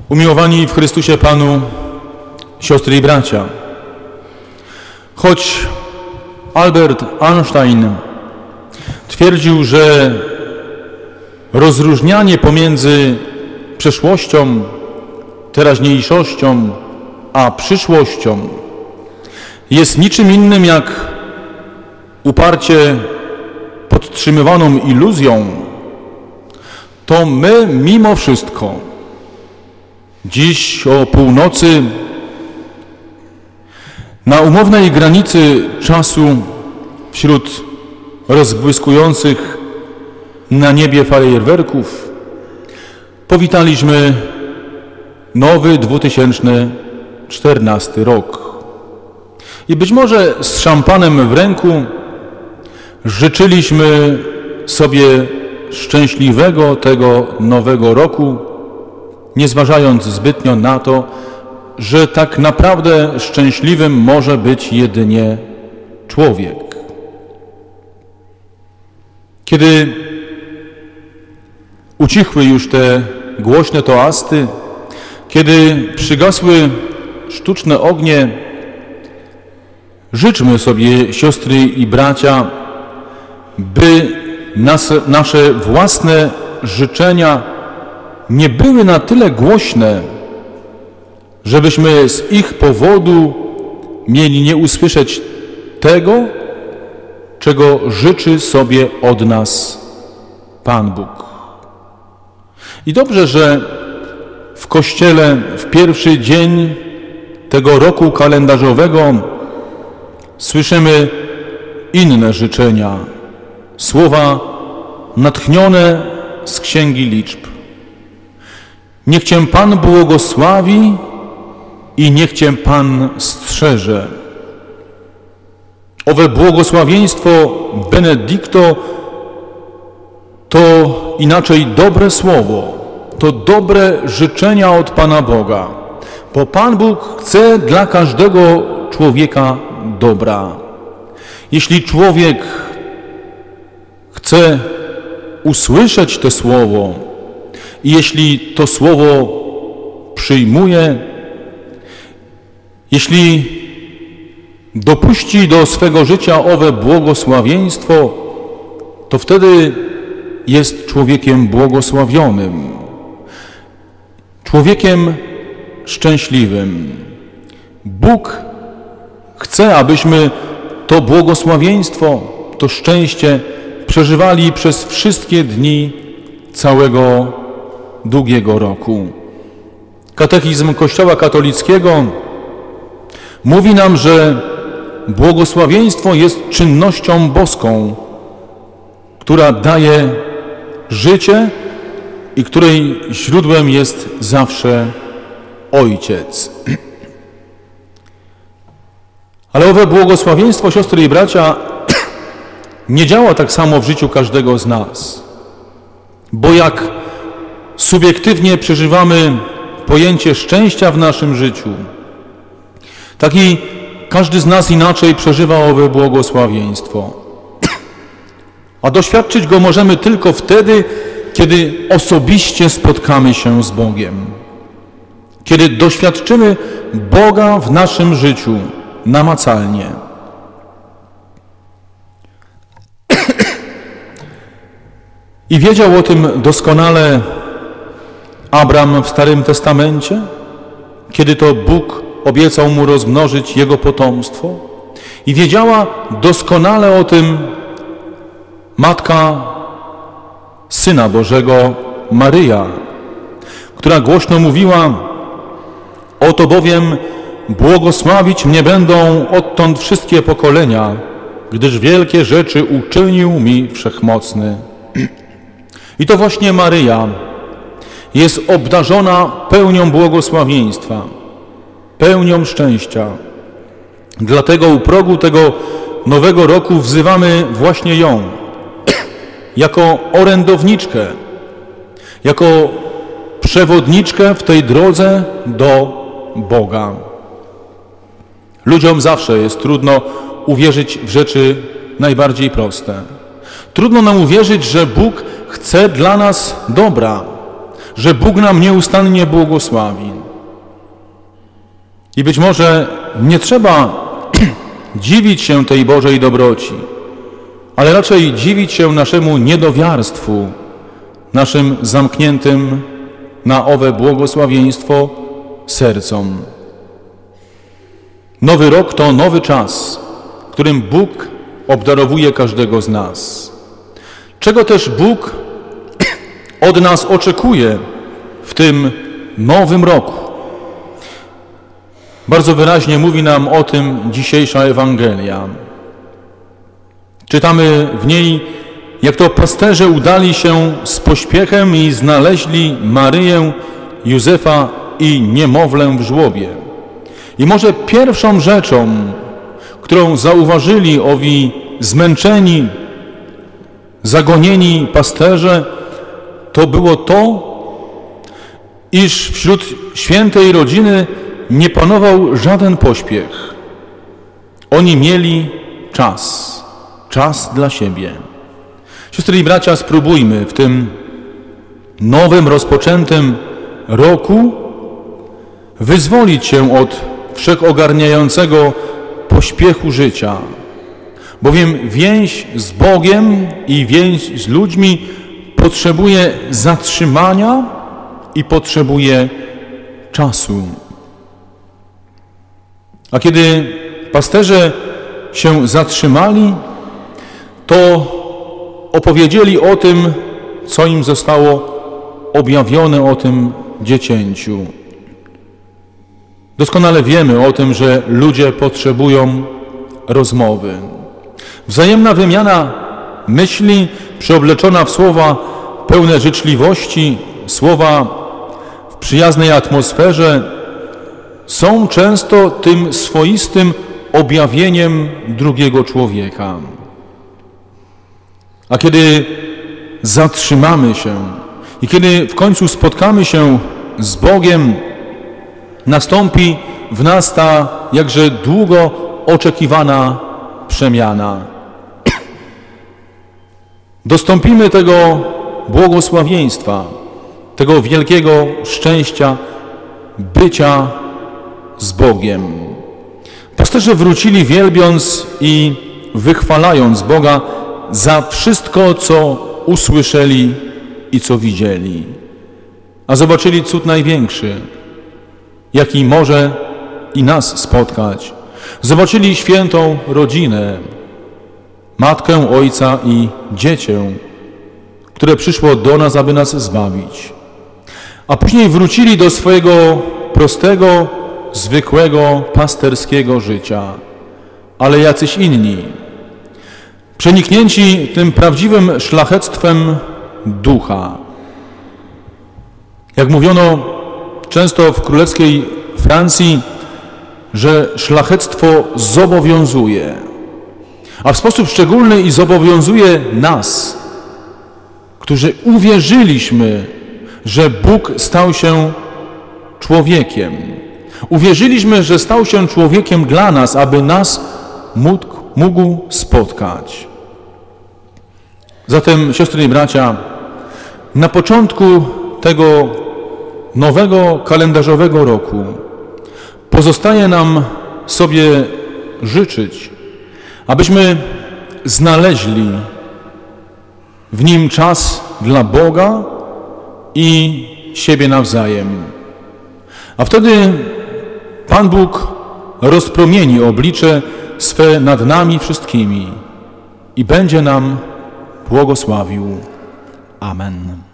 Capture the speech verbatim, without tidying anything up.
Umiłowani w Chrystusie Panu, siostry i bracia, choć Albert Einstein twierdził, że rozróżnianie pomiędzy przeszłością, teraźniejszością a przyszłością jest niczym innym jak uparcie podtrzymywaną iluzją, to my mimo wszystko dziś o północy na umownej granicy czasu wśród rozbłyskujących na niebie fajerwerków powitaliśmy nowy dwa tysiące czternasty rok. I być może z szampanem w ręku życzyliśmy sobie szczęśliwego tego nowego roku, nie zważając zbytnio na to, że tak naprawdę szczęśliwym może być jedynie człowiek. Kiedy ucichły już te głośne toasty, kiedy przygasły sztuczne ognie, życzmy sobie, siostry i bracia, by nas, nasze własne życzenia nie były na tyle głośne, żebyśmy z ich powodu mieli nie usłyszeć tego, czego życzy sobie od nas Pan Bóg. I dobrze, że w Kościele w pierwszy dzień tego roku kalendarzowego słyszymy inne życzenia, słowa natchnione z Księgi Liczb. Niech Cię Pan błogosławi i niech Cię Pan strzeże. Owe błogosławieństwo Benedicto to inaczej dobre słowo, to dobre życzenia od Pana Boga, bo Pan Bóg chce dla każdego człowieka dobra. Jeśli człowiek chce usłyszeć to słowo i jeśli to słowo przyjmuje, jeśli dopuści do swego życia owe błogosławieństwo, to wtedy jest człowiekiem błogosławionym, człowiekiem szczęśliwym. Bóg chce, abyśmy to błogosławieństwo, to szczęście przeżywali przez wszystkie dni całego długiego roku. Katechizm Kościoła katolickiego mówi nam, że błogosławieństwo jest czynnością boską, która daje życie i której źródłem jest zawsze Ojciec. Ale owe błogosławieństwo, siostry i bracia, nie działa tak samo w życiu każdego z nas. Bo jak subiektywnie przeżywamy pojęcie szczęścia w naszym życiu, tak i każdy z nas inaczej przeżywa owe błogosławieństwo. A doświadczyć go możemy tylko wtedy, kiedy osobiście spotkamy się z Bogiem. Kiedy doświadczymy Boga w naszym życiu namacalnie. I wiedział o tym doskonale Abram w Starym Testamencie, kiedy to Bóg obiecał mu rozmnożyć jego potomstwo. I wiedziała doskonale o tym matka Syna Bożego, Maryja, która głośno mówiła: oto bowiem błogosławić mnie będą odtąd wszystkie pokolenia, gdyż wielkie rzeczy uczynił mi Wszechmocny. I to właśnie Maryja jest obdarzona pełnią błogosławieństwa, pełnią szczęścia. Dlatego u progu tego nowego roku wzywamy właśnie ją jako orędowniczkę, jako przewodniczkę w tej drodze do Boga. Ludziom zawsze jest trudno uwierzyć w rzeczy najbardziej proste. Trudno nam uwierzyć, że Bóg chce dla nas dobra, że Bóg nam nieustannie błogosławi. I być może nie trzeba dziwić się tej Bożej dobroci, ale raczej dziwić się naszemu niedowiarstwu, naszym zamkniętym na owe błogosławieństwo sercom. Nowy rok to nowy czas, którym Bóg obdarowuje każdego z nas. Czego też Bóg od nas oczekuje w tym nowym roku? Bardzo wyraźnie mówi nam o tym dzisiejsza Ewangelia. Czytamy w niej, jak to pasterze udali się z pośpiechem i znaleźli Maryję, Józefa i niemowlę w żłobie. I może pierwszą rzeczą, którą zauważyli owi zmęczeni, zagonieni pasterze, to było to, iż wśród świętej rodziny nie panował żaden pośpiech. Oni mieli czas, czas dla siebie. Siostry i bracia, spróbujmy w tym nowym, rozpoczętym roku wyzwolić się od wszechogarniającego pośpiechu życia, bowiem więź z Bogiem i więź z ludźmi potrzebuje zatrzymania i potrzebuje czasu. A kiedy pasterze się zatrzymali, to opowiedzieli o tym, co im zostało objawione o tym dziecięciu. Doskonale wiemy o tym, że ludzie potrzebują rozmowy. Wzajemna wymiana myśli, przeobleczona w słowa pełne życzliwości, słowa w przyjaznej atmosferze, są często tym swoistym objawieniem drugiego człowieka. A kiedy zatrzymamy się i kiedy w końcu spotkamy się z Bogiem, nastąpi w nas ta jakże długo oczekiwana przemiana. Dostąpimy tego błogosławieństwa, tego wielkiego szczęścia bycia z Bogiem. Pasterze wrócili wielbiąc i wychwalając Boga za wszystko, co usłyszeli i co widzieli. A zobaczyli cud największy, jaki może i nas spotkać. Zobaczyli świętą rodzinę, matkę, ojca i dziecię, które przyszło do nas, aby nas zbawić. A później wrócili do swojego prostego, zwykłego, pasterskiego życia, ale jacyś inni, przeniknięci tym prawdziwym szlachectwem ducha. Jak mówiono często w królewskiej Francji, że szlachectwo zobowiązuje, a w sposób szczególny i zobowiązuje nas, którzy uwierzyliśmy, że Bóg stał się człowiekiem. Uwierzyliśmy, że stał się człowiekiem dla nas, aby nas mógł, mógł spotkać. Zatem, siostry i bracia, na początku tego nowego kalendarzowego roku pozostaje nam sobie życzyć, abyśmy znaleźli w nim czas dla Boga i siebie nawzajem. A wtedy Pan Bóg rozpromieni oblicze swe nad nami wszystkimi i będzie nam błogosławił. Amen.